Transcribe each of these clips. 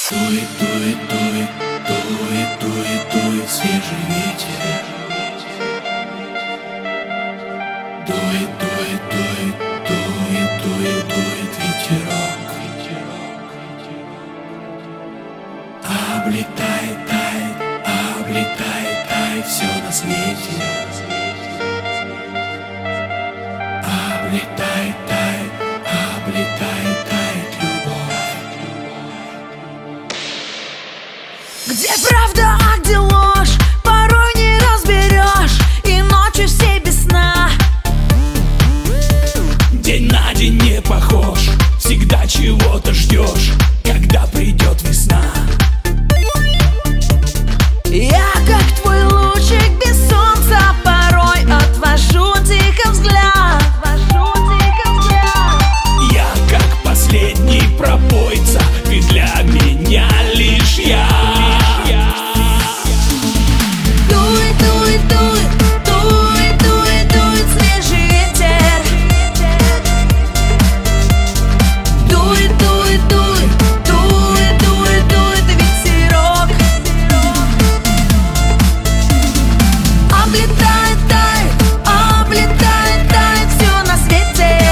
Дует, дует, дует, дует, дует, дует свежий ветер. Дует, дует, дует, дует, дует, дует ветерок. Облетает, тает, облетает, тает все на свете. Облетает, тает, облетает, тает любовь. Где правда, а где ложь, порой не разберешь, и ночью все без сна. День на день не похож, всегда чего-то ждешь, когда придет весна. Я как твой лучик без солнца, порой отвожу тихо взгляд. Я как последний пропойца, ты для меня лишь я. Дует, дует, дует, дует, дует, дует свежий ветер. Дует, дует, дует, дует, дует, дует ветерок. Облетает, тает, облетает, тает все на свете.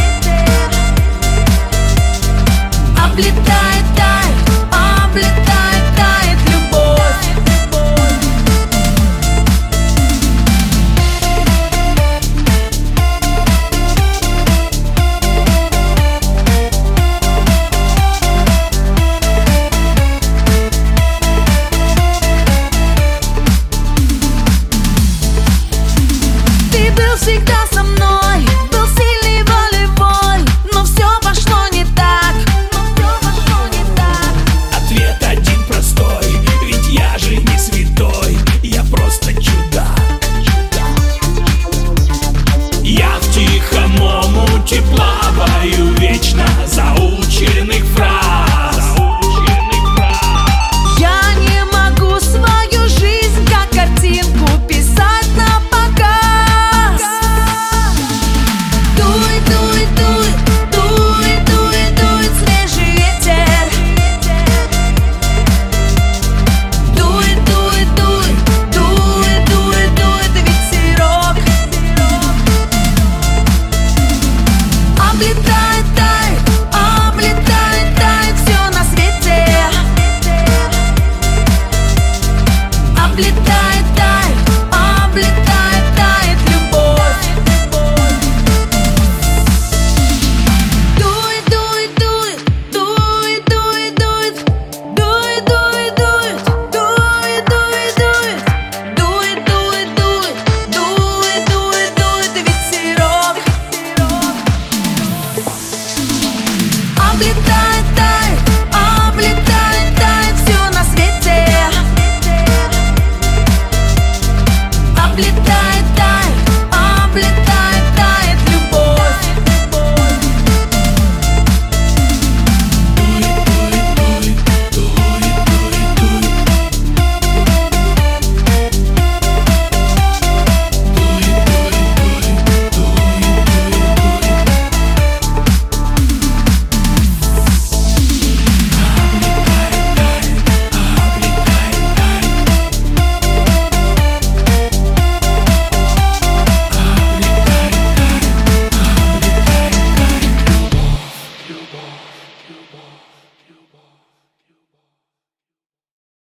Облетает, тает, облетает, тает любовь. Ты был всегда со мной, был сильный волевой, но все пошло не так. Ответ один простой, ведь я же не святой, я просто чудак. Я в тихом омуте плаваю вечно заученных фраз. Я не могу свою жизнь как картинку писать на показ. Дует, дует, дует, дует, дует, дует свежий ветер. Дует, дует, дует, дует, дует, дует ветерок. Облетает, тает, облетает, тает все на свете. Облетает, тает, облетает, тает любовь. Дует, дует, дует, дует, дует, дует, дует, дует, дует, дует, дует, дует, дует, дует, дует, дует, дует ветерок. Облетает,